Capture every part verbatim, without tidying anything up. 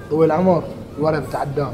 طويل العمر الورق بتعداه.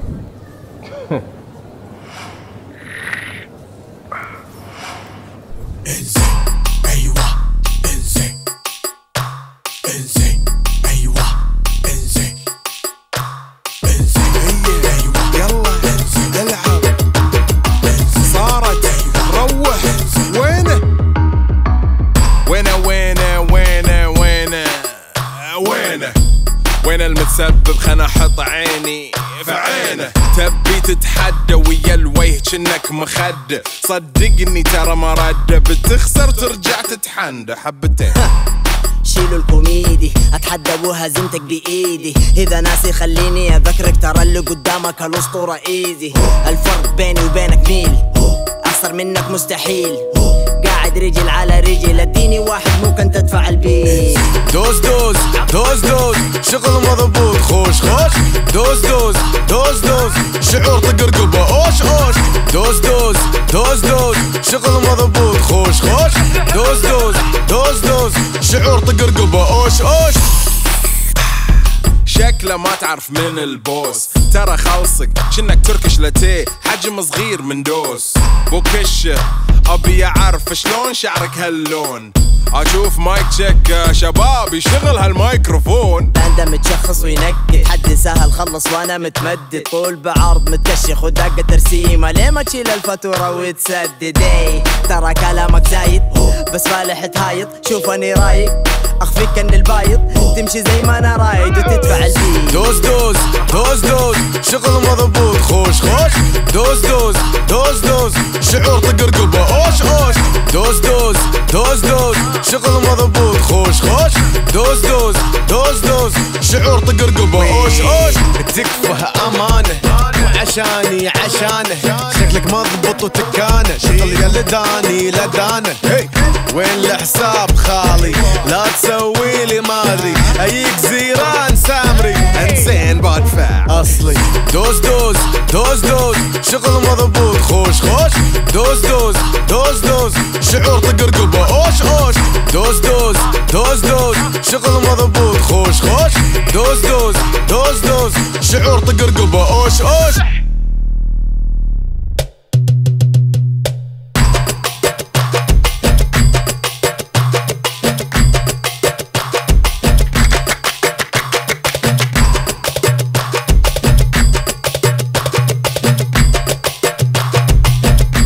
انزل ايوه انزل انزل ايوه انزل انزل ايوه يلا انزل العب صارت روح وينه وينه وينه وينه وينه وينه وين المتسبب خنا احط عيني في عينه تبي تتحدى ويا الوجه جنك مخدة صدقني ترى ما رده بتخسر ترجع تتحندى حبتين. شيلوا الكوميدي اتحدى وهزمتك بايدي اذا ناسي خليني اذكرك ترى اللي قدامك الاسطوره ايزي الفرق بيني وبينك ميل اخسر منك مستحيل قاعد رجل على رجل اديني واحد ممكن تدفع البيل. دوز دوز دوز دوز شغل مضبوط خوش خوش دوز دوز دوز دوز شعور طق رقبه اوش اوش دوز دوز دوز دوز شغل مضبوط خوش خوش دوز دوز دوز دوز شعور طق رقبه اوش اوش شكله ما تعرف من البوس ترى خلصك شنك تركش لاتيه حجم صغير من دوس بوكشه ابي اعرف شلون شعرك هاللون اشوف مايك تشيك شباب يشغل هالمايكروفون باندا متشخص وينكد حد سهل خلص وانا متمدد طول بعرض متكشخ ودقة ترسيمة ليه ما تشيل الفاتورة وتسدد اي ترى كلامك زايد بس فالح تهايط شوف اني رايق اخفيك كن البايض تمشي زي ما انا رايد وتدفع الفيل. دوز دوز دوز دوز شغل مضبوط خوش خوش دوز دوز دوز دوز شعور طق رقبه اوش اوش دوز دوز دوز دوز شغل مضبوط خوش خوش دوز دوز دوز دوز شعور طق رقبه اوش اوش تكفى امانه عشاني عشانه شكلك مضبوط وتكانه شغل يا لداني لدانه هي وين الحساب خالي لا تسوي لي مادري ايك زيران سامري انسين بدفع اصلي دوز دوز دوز دوز شغل مضبوط خوش خوش دوز دوز دوز دوز شعور طق رقبه اوش اوش دوز دوز دوز دوز شغل مضبوط خوش خوش دوز دوز دوز دوز شعور طق رقبه اوش اوش